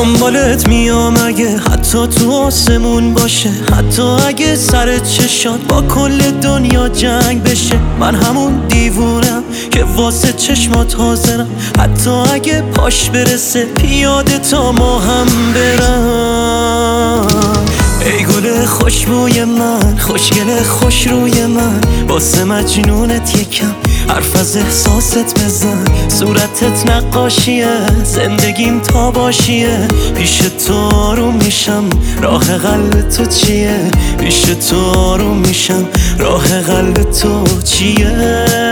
دنبالت میام اگه حتی تو آسمون باشه، حتی اگه سر چشات با کل دنیا جنگ بشه. من همون دیوونم که واسه چشمات حاضرم، حتی اگه پاش برسه پیاده تا ما هم برم. ای گل خوشبوی من، خوشگل خوش روی من، واسه مجنونت یکم حرف از احساست بزن. صورتت نقاشیه، زندگیم تا باشیه. پیش تو آروم میشم، راه قلب تو چیه؟ پیش تو آروم میشم، راه قلب تو چیه؟